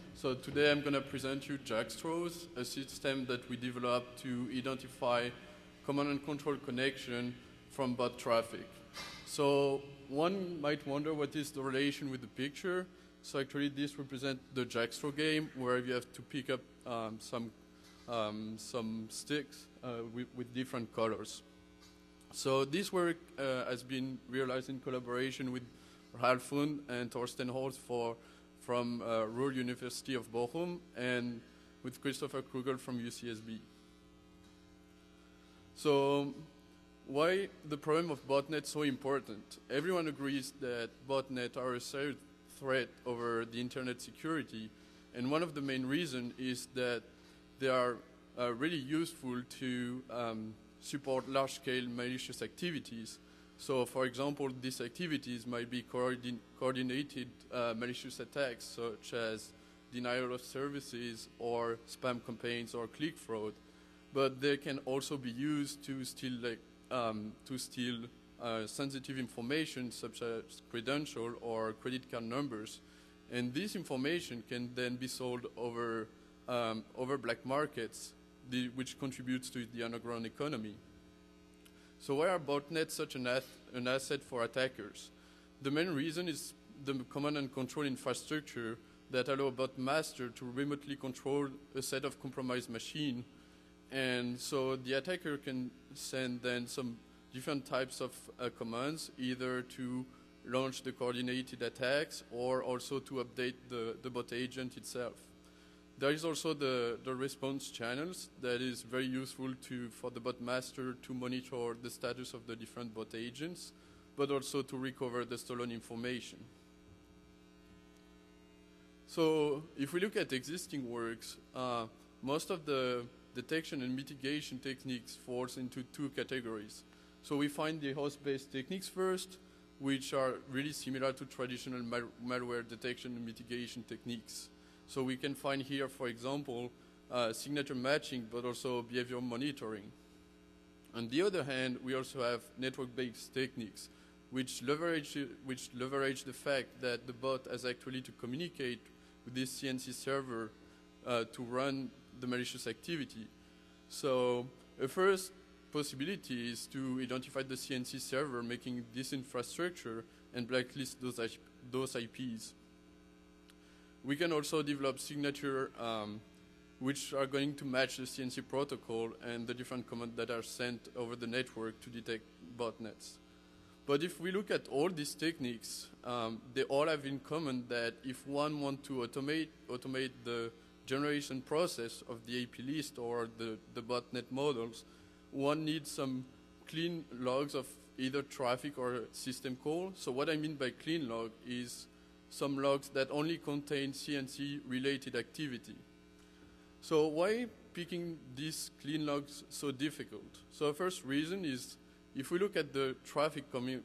So today I'm going to present you Jackstraws, a system that we developed to identify command and control connection from bot traffic. So one might wonder what is the relation with the picture. So actually this represents the Jackstraw game where you have to pick up some sticks with different colors. So this work has been realized in collaboration with Ralph Hund and Thorsten Holz from Ruhr University of Bochum and with Christopher Krugel from UCSB. So why the problem of botnets so important? Everyone agrees that botnets are a serious threat over the internet security, and one of the main reasons is that they are really useful to support large-scale malicious activities. So, for example, these activities might be coordinated malicious attacks, such as denial of services or spam campaigns or click fraud. But they can also be used to steal, sensitive information, such as credential or credit card numbers. And this information can then be sold over black markets, which contributes to the underground economy. So why are botnets such an asset for attackers? The main reason is the command and control infrastructure that allow a bot master to remotely control a set of compromised machines. And so the attacker can send then some different types of commands, either to launch the coordinated attacks or also to update the bot agent itself. There is also the response channels that is very useful for the bot master to monitor the status of the different bot agents, but also to recover the stolen information. So if we look at existing works, most of the detection and mitigation techniques falls into two categories. So we find the host-based techniques first, which are really similar to traditional malware detection and mitigation techniques. So we can find here, for example, signature matching, but also behavior monitoring. On the other hand, we also have network-based techniques, which leverage the fact that the bot has actually to communicate with this CNC server to run the malicious activity. So a first possibility is to identify the CNC server making this infrastructure and blacklist those IPs. We can also develop signature which are going to match the CNC protocol and the different commands that are sent over the network to detect botnets. But if we look at all these techniques, they all have in common that if one wants to automate the generation process of the IP list or the botnet models, one needs some clean logs of either traffic or system call. So what I mean by clean log is some logs that only contain CNC-related activity. So why picking these clean logs so difficult? So the first reason is if we look at the traffic coming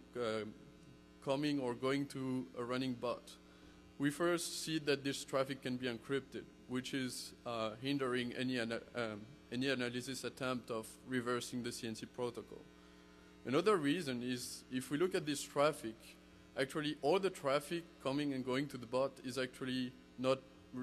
or going to a running bot, we first see that this traffic can be encrypted, which is hindering any analysis attempt of reversing the CNC protocol. Another reason is if we look at this traffic, actually all the traffic coming and going to the bot is actually not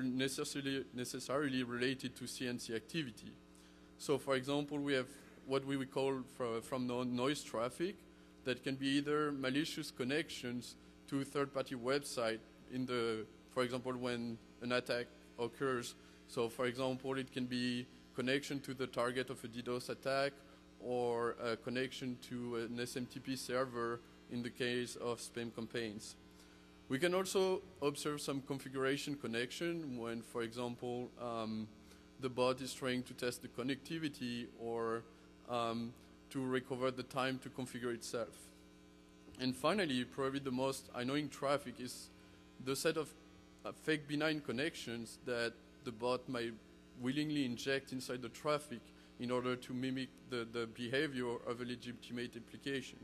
necessarily related to CNC activity. So for example, we have what we would call from noise traffic that can be either malicious connections to third-party website for example, when an attack occurs. So for example, it can be connection to the target of a DDoS attack or a connection to an SMTP server in the case of spam campaigns. We can also observe some configuration connection when, for example, the bot is trying to test the connectivity or to recover the time to configure itself. And finally, probably the most annoying traffic is the set of fake benign connections that the bot might willingly inject inside the traffic in order to mimic the behavior of a legitimate application.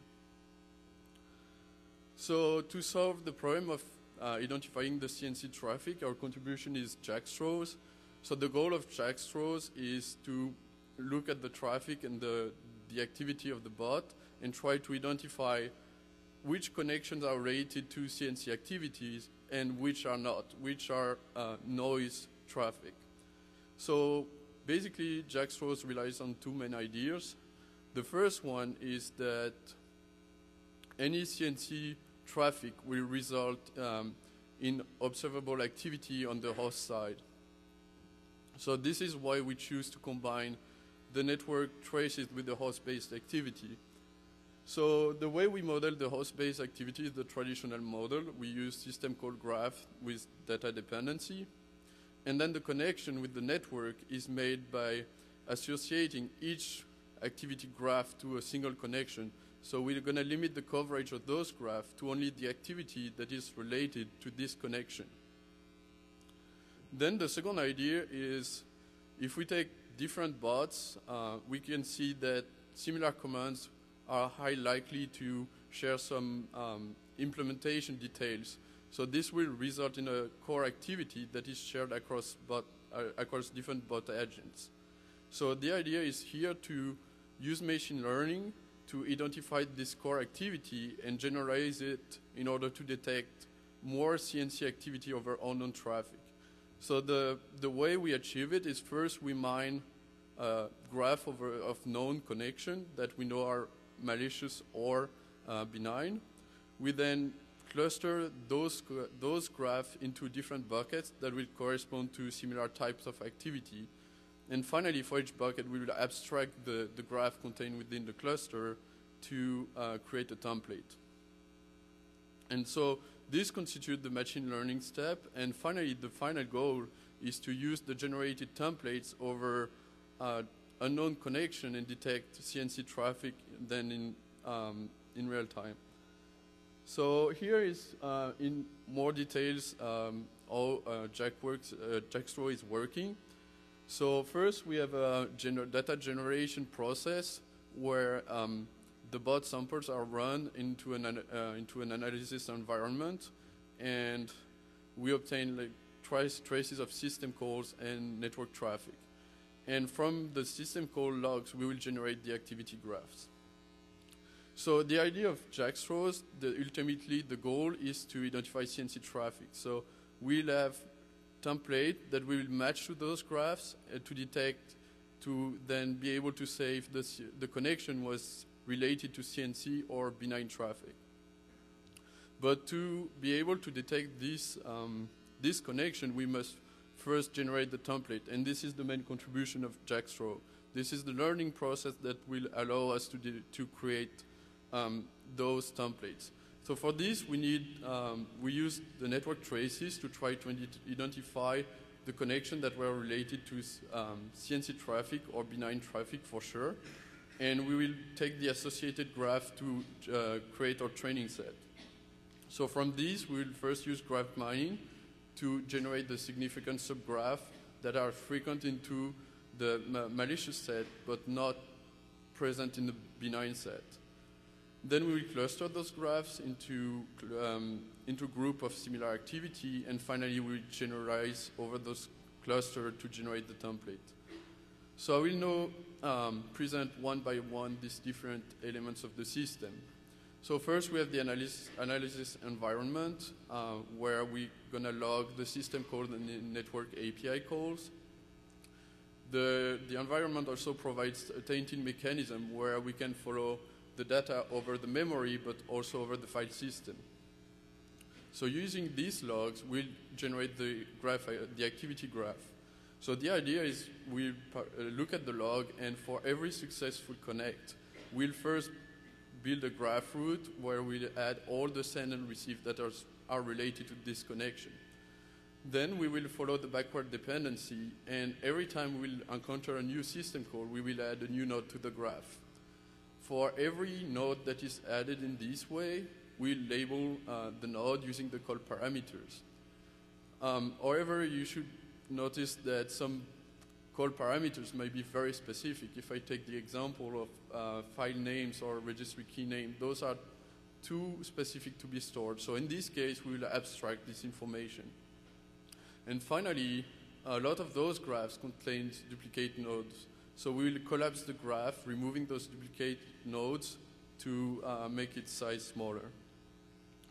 So to solve the problem of identifying the CNC traffic, our contribution is Jackstraws. So the goal of Jackstraws is to look at the traffic and the activity of the bot and try to identify which connections are related to CNC activities and which are not, which are noise traffic. So basically, JAX-ROSE relies on two main ideas. The first one is that any CNC traffic will result in observable activity on the host side. So this is why we choose to combine the network traces with the host-based activity. So the way we model the host-based activity is the traditional model. We use system call graph with data dependency. And then the connection with the network is made by associating each activity graph to a single connection. So we're going to limit the coverage of those graphs to only the activity that is related to this connection. Then the second idea is if we take different bots, we can see that similar commands are highly likely to share some implementation details. So this will result in a core activity that is shared across different bot agents. So the idea is here to use machine learning to identify this core activity and generalize it in order to detect more CNC activity over unknown traffic. So the way we achieve it is first we mine a graph of known connection that we know are malicious or benign. We then cluster those graphs into different buckets that will correspond to similar types of activity. And finally, for each bucket, we will abstract the graph contained within the cluster to create a template. And so this constitutes the machine learning step. And finally, the final goal is to use the generated templates over unknown connection and detect CNC traffic then in real time. So here is in more details how JAX-ROSE is working. So first we have a data generation process where the bot samples are run into an analysis environment, and we obtain like traces of system calls and network traffic. And from the system call logs, we will generate the activity graphs. So the idea of JAX-ROSE, ultimately the goal is to identify CNC traffic. So we'll have template that we will match to those graphs to detect, to then be able to say if the connection was related to CNC or benign traffic. But to be able to detect this connection, we must first generate the template, and this is the main contribution of JAX-ROSE. This is the learning process that will allow us to create those templates. So for this, we use the network traces to try to identify the connection that were related to CNC traffic or benign traffic for sure. And we will take the associated graph to create our training set. So from this, we will first use graph mining to generate the significant subgraph that are frequent into the malicious set but not present in the benign set. Then we will cluster those graphs into group of similar activity, and finally we will generalize over those clusters to generate the template. So I will now present one by one these different elements of the system. So first we have the analysis environment where we're going to log the system call and the network API calls. The environment also provides a tainting mechanism where we can follow the data over the memory but also over the file system. So using these logs, we'll generate the activity graph. So the idea is we look at the log, and for every successful connect, we'll first build a graph route where we'll add all the send and receive that are related to this connection. Then we will follow the backward dependency, and every time we'll encounter a new system call, we will add a new node to the graph. For every node that is added in this way, we'll label the node using the call parameters. However, you should notice that some call parameters may be very specific. If I take the example of file names or registry key name, those are too specific to be stored. So in this case, we will abstract this information. And finally, a lot of those graphs contain duplicate nodes. So we will collapse the graph, removing those duplicate nodes to make its size smaller.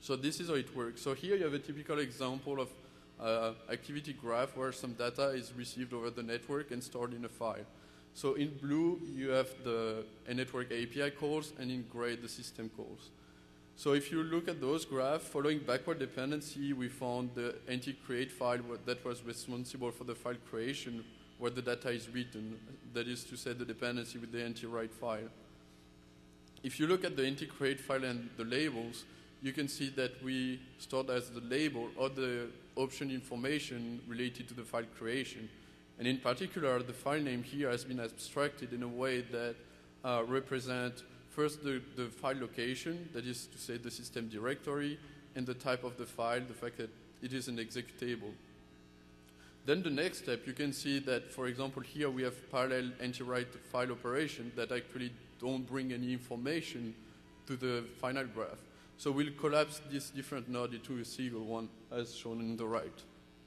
So this is how it works. So here you have a typical example of activity graph where some data is received over the network and stored in a file. So in blue, you have the network API calls, and in gray, the system calls. So if you look at those graphs, following backward dependency, we found the NT-create file that was responsible for the file creation where the data is written. That is to say, the dependency with the NT-write file. If you look at the NT-create file and the labels, you can see that we stored as the label or the option information related to the file creation. And in particular, the file name here has been abstracted in a way that represents first the file location, that is to say the system directory, and the type of the file, the fact that it is an executable. Then the next step, you can see that, for example, here we have parallel NT-write file operation that actually don't bring any information to the final graph. So we'll collapse this different node into a single one, as shown on the right.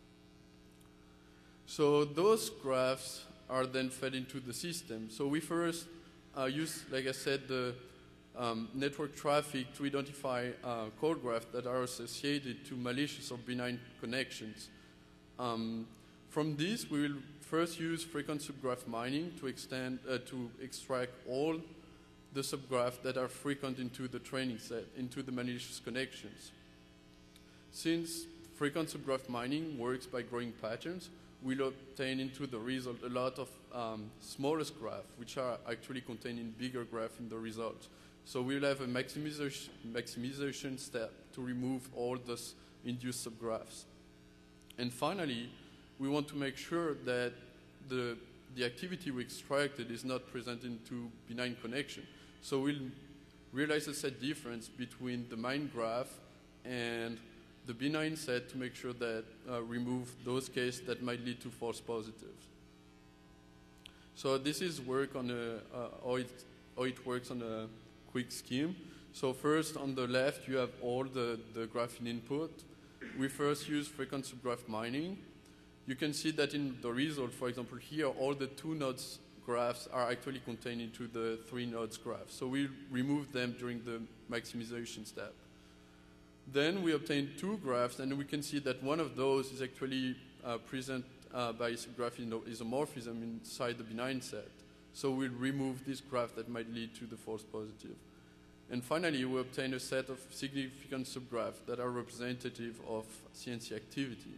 So those graphs are then fed into the system. So we first use, like I said, the network traffic to identify code graphs that are associated to malicious or benign connections. From this, we will first use frequent subgraph mining to extract all the subgraphs that are frequent into the training set, into the malicious connections. Since frequent subgraph mining works by growing patterns, we'll obtain into the result a lot of smallest graphs, which are actually contained in bigger graphs in the result. So we'll have a maximization step to remove all those induced subgraphs. And finally, we want to make sure that the activity we extracted is not present into benign connection. So we'll realize a set difference between the mine graph and the benign set to make sure that remove those cases that might lead to false positives. So this is work on how it works on a quick scheme. So first on the left you have all the graphing input. We first use frequent subgraph mining. You can see that in the result, for example, here all the 2 nodes graphs are actually contained into the 3 nodes graph. So we remove them during the maximization step. Then we obtain 2 graphs, and we can see that one of those is actually present by subgraph isomorphism inside the benign set. So we'll remove this graph that might lead to the false positive. And finally, we obtain a set of significant subgraphs that are representative of CNC activity.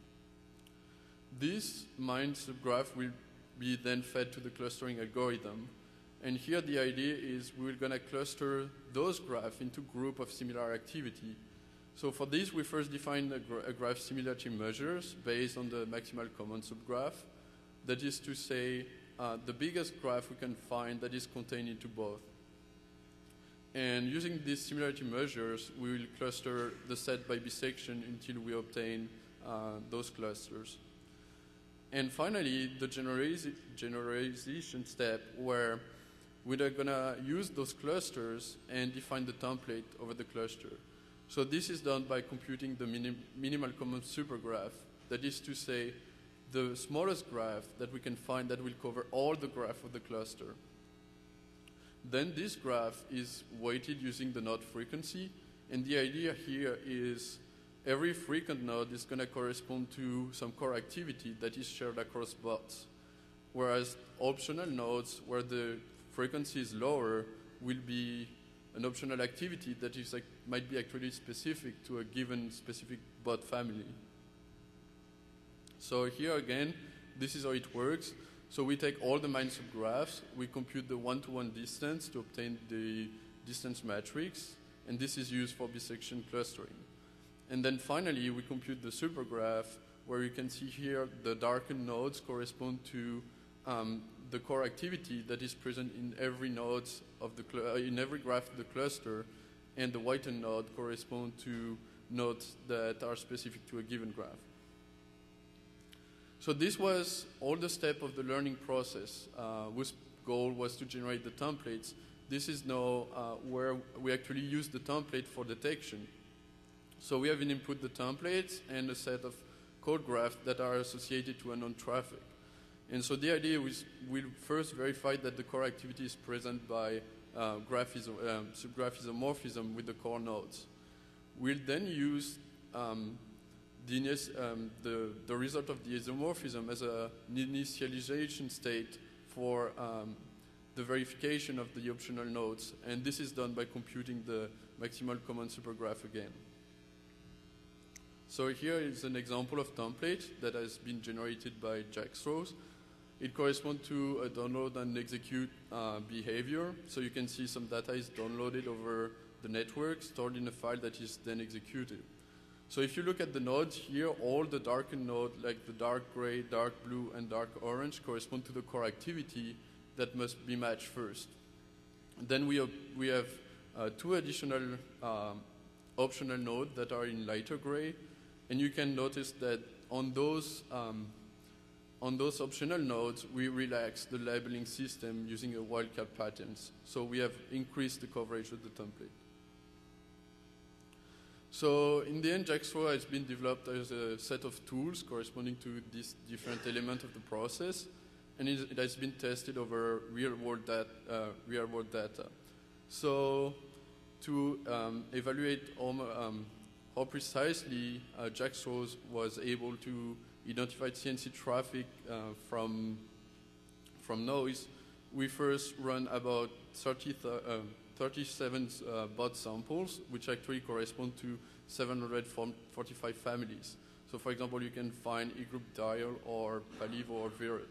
This mined subgraph will be then fed to the clustering algorithm. And here the idea is we're going to cluster those graphs into groups of similar activity. So for this, we first define a graph similarity measures based on the maximal common subgraph. That is to say, the biggest graph we can find that is contained into both. And using these similarity measures, we will cluster the set by bisection until we obtain those clusters. And finally, the generalization step where we're going to use those clusters and define the template over the cluster. So this is done by computing the minimal common supergraph. That is to say, the smallest graph that we can find that will cover all the graph of the cluster. Then this graph is weighted using the node frequency. And the idea here is every frequent node is going to correspond to some core activity that is shared across bots. Whereas optional nodes where the frequency is lower will be an optional activity that is might be actually specific to a given specific bot family. So here again, this is how it works. So we take all the mined subgraphs, we compute the one-to-one distance to obtain the distance matrix, and this is used for bisection clustering. And then finally, we compute the supergraph, where you can see here the darkened nodes correspond to the core activity that is present in every node of in every graph of the cluster, and the whitened node correspond to nodes that are specific to a given graph. So this was all the steps of the learning process, whose goal was to generate the templates. This is now where we actually use the template for detection. So we have an input the templates and a set of code graphs that are associated to unknown traffic. And so the idea is we'll first verify that the core activity is present by subgraph isomorphism with the core nodes. We'll then use the result of the isomorphism as an initialization state for the verification of the optional nodes, and this is done by computing the maximal common supergraph again. So here is an example of template that has been generated by JAX-Throws. It corresponds to a download and execute behavior. So you can see some data is downloaded over the network, stored in a file that is then executed. So if you look at the nodes here, all the darkened nodes, like the dark gray, dark blue, and dark orange, correspond to the core activity that must be matched first. And then we have two additional optional nodes that are in lighter gray, and you can notice that on those optional nodes, we relax the labeling system using a wildcard patterns. So we have increased the coverage of the template. So in the end, JAX-Throw has been developed as a set of tools corresponding to these different elements of the process, and it has been tested over real-world data. So to evaluate how precisely JAX-Throw was able to identify CNC traffic from noise, we first run about 37 bot samples, which actually correspond to 745 families. So for example, you can find E-group dial or Palivo or Viret.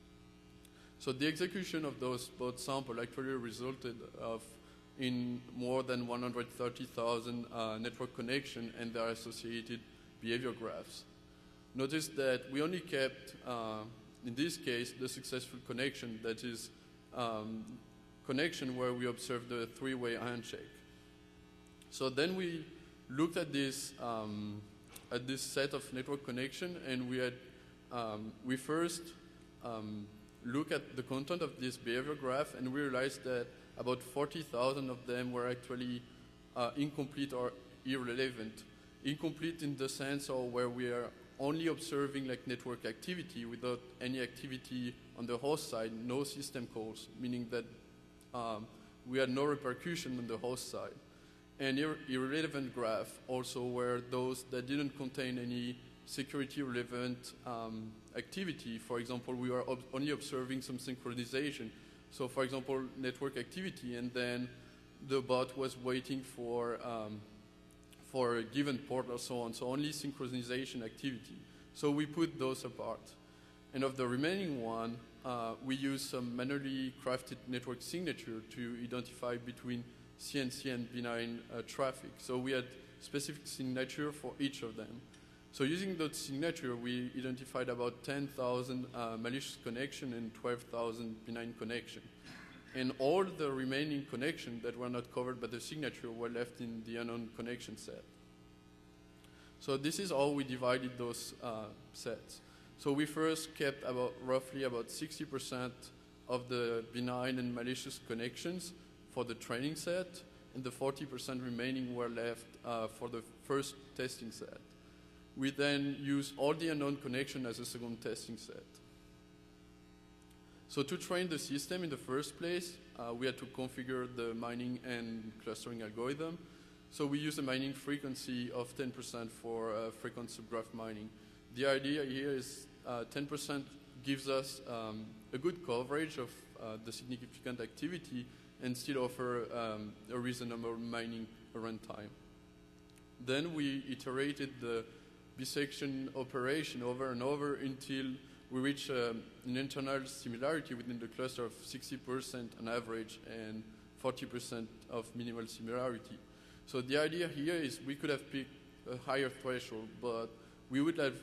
So the execution of those bot samples actually resulted in more than 130,000 network connections and their associated behavior graphs. Notice that we only kept, in this case, the successful connection, that is connection where we observed the three-way handshake. So then we looked at this set of network connection, and we first looked at the content of this behavior graph, and we realized that about 40,000 of them were actually incomplete or irrelevant. Incomplete in the sense of where we are only observing like network activity without any activity on the host side, no system calls, meaning that we had no repercussion on the host side. And irrelevant graph also were those that didn't contain any security relevant activity. For example, we were only observing some synchronization. So for example, network activity, and then the bot was waiting for a given port or so on, so only synchronization activity. So we put those apart. And of the remaining one, we used some manually crafted network signature to identify between CNC and benign traffic. So we had specific signature for each of them. So using that signature, we identified about 10,000 malicious connection and 12,000 benign connection. And all the remaining connections that were not covered by the signature were left in the unknown connection set. So this is how we divided those sets. So we first kept roughly about 60% of the benign and malicious connections for the training set, and the 40% remaining were left for the first testing set. We then use all the unknown connection as a second testing set. So to train the system in the first place, we had to configure the mining and clustering algorithm. So we use a mining frequency of 10% for frequent subgraph mining. The idea here is 10% gives us a good coverage of the significant activity and still offer a reasonable mining runtime. Then we iterated the bisection operation over and over until we reach an internal similarity within the cluster of 60% on average and 40% of minimal similarity. So the idea here is we could have picked a higher threshold, but we would have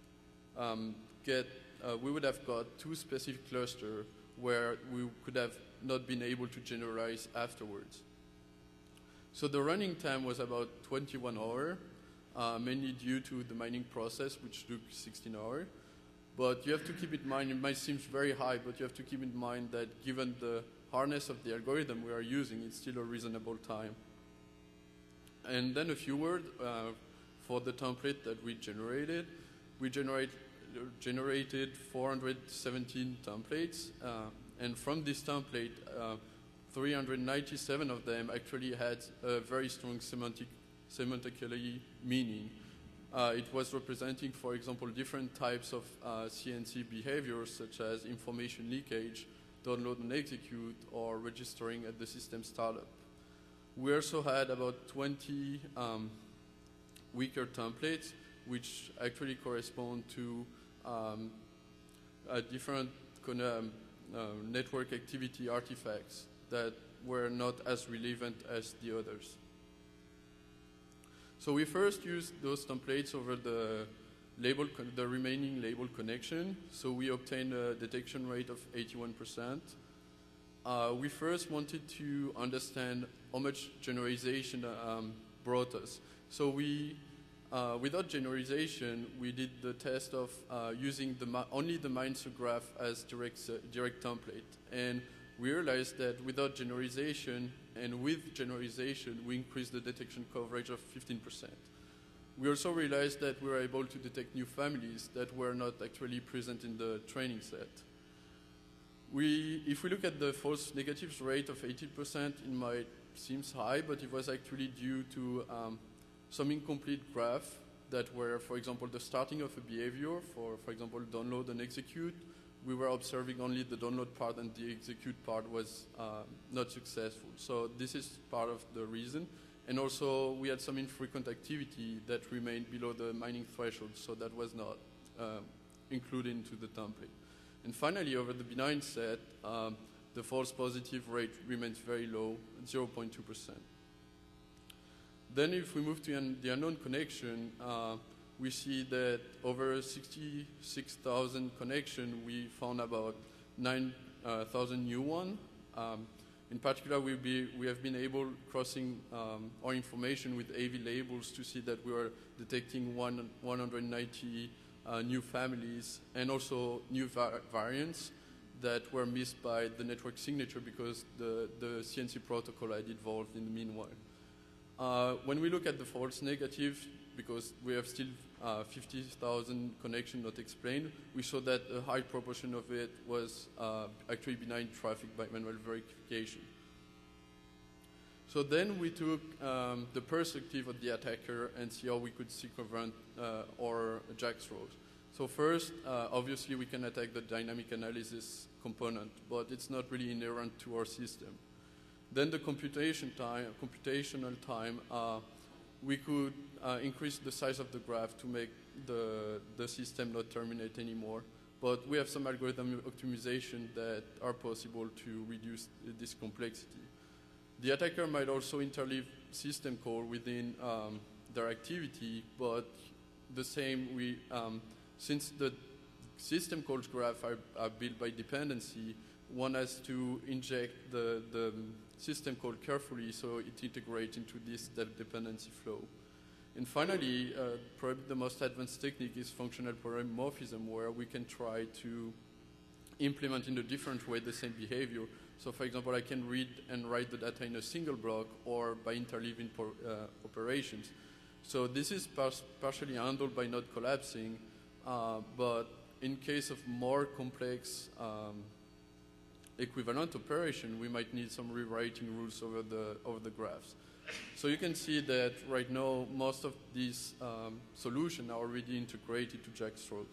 got two specific clusters where we could have not been able to generalize afterwards. So the running time was about 21 hours, mainly due to the mining process, which took 16 hours. But you have to keep in mind, it might seem very high, but you have to keep in mind that given the hardness of the algorithm we are using, it's still a reasonable time. And then a few words for the template that we generated. We generated 417 templates, and from this template, 397 of them actually had a very strong semantic semantically meaning. It was representing, for example, different types of CNC behaviors, such as information leakage, download and execute, or registering at the system startup. We also had about 20 weaker templates, which actually correspond to different network activity artifacts that were not as relevant as the others. So we first used those templates over the remaining label connection. So we obtained a detection rate of 81%. We first wanted to understand how much generalization brought us. So we, without generalization, we did the test of using only the Mainzer graph as direct template. And we realized that without generalization and with generalization, we increased the detection coverage of 15%. We also realized that we were able to detect new families that were not actually present in the training set. If we look at the false negatives rate of 80%, it might seem high, but it was actually due to some incomplete graph that were, for example, the starting of a behavior, for example, download and execute. We were observing only the download part and the execute part was not successful. So this is part of the reason. And also we had some infrequent activity that remained below the mining threshold, so that was not included into the template. And finally, over the benign set, the false positive rate remains very low, 0.2%. Then if we move to the unknown connection, we see that over 66,000 connections, we found about 9,000 new ones. In particular, we have been able, crossing our information with AV labels, to see that we are detecting 190 new families and also new variants that were missed by the network signature because the CNC protocol had evolved in the meanwhile. When we look at the false negative, because we have still 50,000 connections not explained, we saw that a high proportion of it was actually benign traffic by manual verification. So then we took the perspective of the attacker and see how we could circumvent our jackstraws. So first, obviously we can attack the dynamic analysis component, but it's not really inherent to our system. Then the computational time, we could increase the size of the graph to make the system not terminate anymore. But we have some algorithm optimization that are possible to reduce this complexity. The attacker might also interleave system call within their activity, but the same, since the system calls graph are built by dependency, one has to inject the system call carefully so it integrates into this dependency flow. And finally, probably the most advanced technique is functional polymorphism, where we can try to implement in a different way the same behavior. So for example, I can read and write the data in a single block or by interleaving operations. So this is partially handled by not collapsing, but in case of more complex equivalent operation, we might need some rewriting rules over the graphs. So you can see that right now, most of these solutions are already integrated to jackstraws.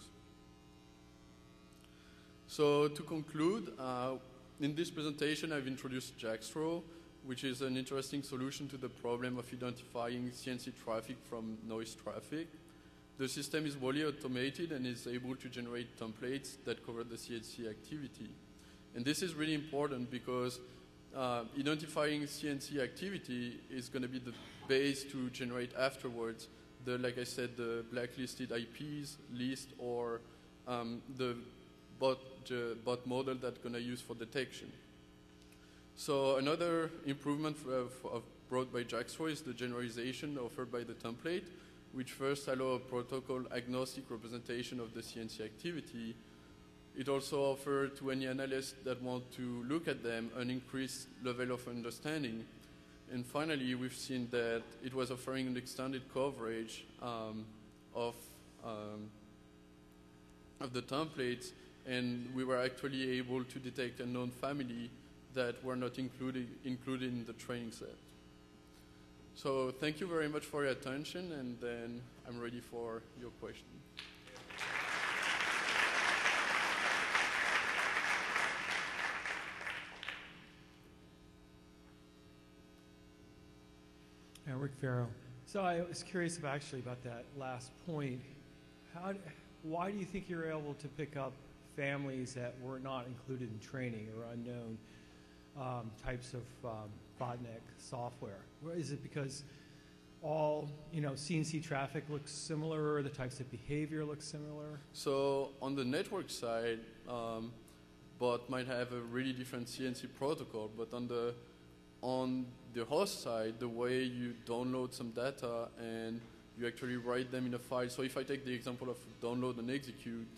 So to conclude, in this presentation, I've introduced Jackstraw, which is an interesting solution to the problem of identifying CNC traffic from noise traffic. The system is fully automated and is able to generate templates that cover the CNC activity. And this is really important because identifying CNC activity is going to be the base to generate afterwards like I said, the blacklisted IPs list or the bot model that's going to use for detection. So another improvement brought by Jackstraw is the generalization offered by the template, which first allows a protocol agnostic representation of the CNC activity. It also offers to any analyst that want to look at them an increased level of understanding. And finally, we've seen that it was offering an extended coverage of the templates, and we were actually able to detect a known family that were not included in the training set. So thank you very much for your attention, and then I'm ready for your question. Rick Farrow. So I was curious about that last point. Why do you think you're able to pick up families that were not included in training or unknown types of botnet software? Is it because all CNC traffic looks similar, or the types of behavior look similar? So on the network side, bot might have a really different CNC protocol, but on the host side, the way you download some data and you actually write them in a file. So if I take the example of download and execute,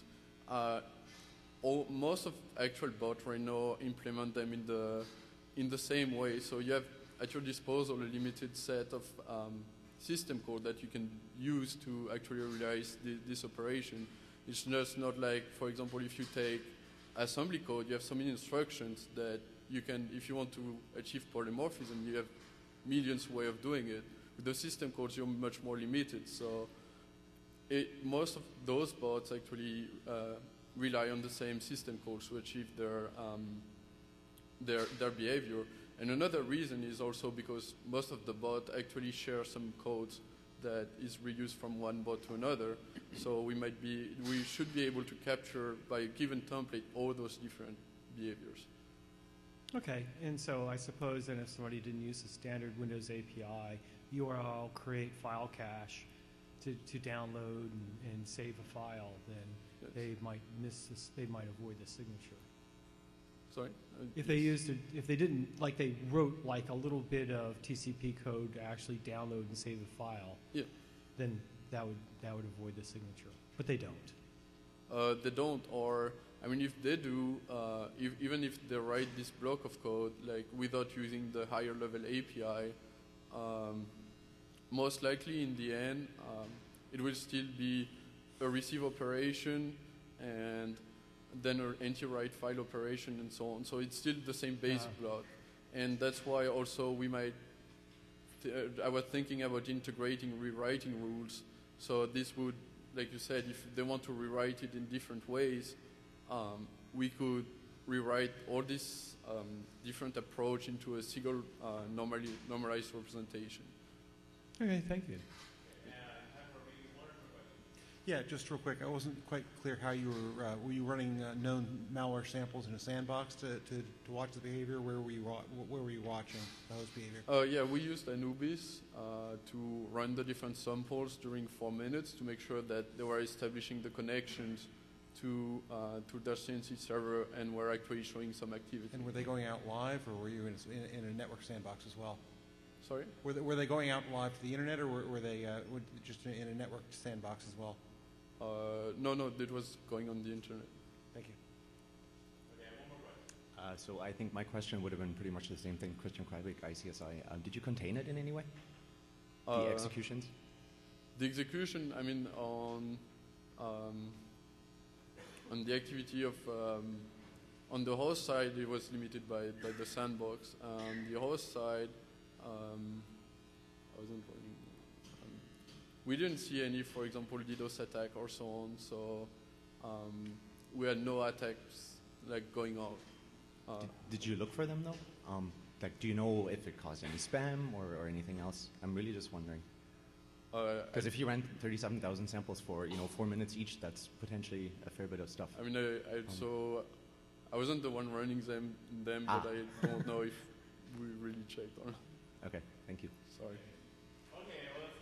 most of actual bots right now implement them in the same way. So you have at your disposal a limited set of system code that you can use to actually realize this operation. It's just not like, for example, if you take assembly code, you have so many instructions that you can, if you want to achieve polymorphism, you have millions of ways of doing it. With the system codes, you're much more limited. So most of those bots actually rely on the same system codes to achieve their behavior. And another reason is also because most of the bots actually share some codes that is reused from one bot to another. So we should be able to capture by a given template all those different behaviors. Okay, and so I suppose then if somebody didn't use the standard Windows API, URL create file cache to download and save a file, then yes, they might they might avoid the signature. Sorry? If they didn't, like they wrote like a little bit of TCP code to actually download and save the file, yeah, then that would avoid the signature. But they don't. They don't, or I mean, if they do, even if they write this block of code like without using the higher level API, most likely in the end, it will still be a receive operation and then an anti-write file operation and so on. So it's still the same basic block. And that's why also we might, I was thinking about integrating rewriting rules. So this would, like you said, if they want to rewrite it in different ways, we could rewrite all this different approach into a single normalized representation. Okay, thank you. Yeah, just real quick, I wasn't quite clear how you were you running known malware samples in a sandbox to watch the behavior? Where were you watching the host behavior? Yeah, we used Anubis to run the different samples during 4 minutes to make sure that they were establishing the connections to their CNC server and were actually showing some activity. And were they going out live, or were you in a network sandbox as well? Sorry? Were they going out live to the internet, or were they just in a network sandbox as well? No, it was going on the internet. Thank you. Okay, one more question. So I think my question would have been pretty much the same thing. Christian Kreibig, ICSI. Did you contain it in any way? The executions? The execution, I mean, on the activity of, on the host side, it was limited by the sandbox. On the host side, I wasn't running. We didn't see any, for example, DDoS attack or so on. So we had no attacks like going out. Did you look for them though? Like, do you know if it caused any spam or anything else? I'm really just wondering. Because if you ran 37,000 samples for 4 minutes each, that's potentially a fair bit of stuff. I mean, so I wasn't the one running them, but I don't know if we really checked or not. Okay, thank you. Sorry. Okay, well,